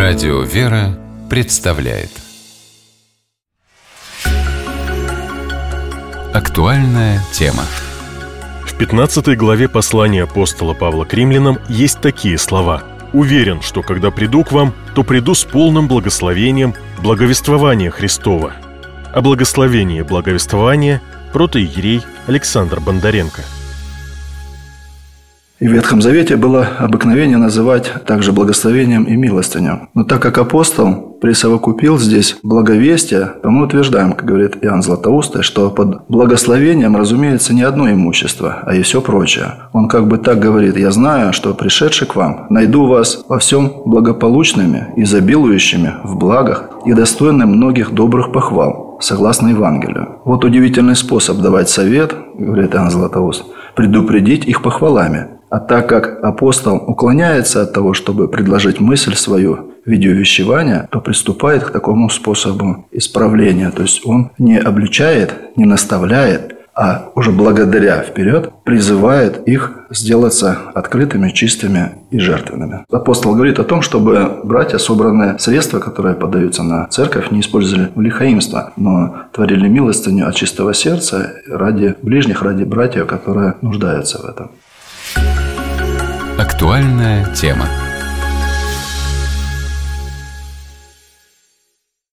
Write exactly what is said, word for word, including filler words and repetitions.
Радио «Вера» представляет актуальная тема. В пятнадцатой главе послания апостола Павла к римлянам есть такие слова: «Уверен, что когда приду к вам, то приду с полным благословением благовествования Христова». О благословении благовествования протоиерей Александр Бондаренко. И в Ветхом Завете было обыкновение называть также благословением и милостыню. Но так как апостол присовокупил здесь благовестие, то мы утверждаем, как говорит Иоанн Златоустый, что под благословением разумеется не одно имущество, а и все прочее. Он как бы так говорит: «Я знаю, что, пришедший к вам, найду вас во всем благополучными, изобилующими в благах и достойным многих добрых похвал, согласно Евангелию». Вот удивительный способ давать совет, говорит Иоанн Златоуст, предупредить их похвалами. А так как апостол уклоняется от того, чтобы предложить мысль свою в виде увещевания, то приступает к такому способу исправления. То есть он не обличает, не наставляет, а уже благодаря вперед призывает их сделаться открытыми, чистыми и жертвенными. Апостол говорит о том, чтобы братья собранные средства, которые подаются на церковь, не использовали в лихаимство, но творили милостыню от чистого сердца ради ближних, ради братьев, которые нуждаются в этом. Актуальная тема.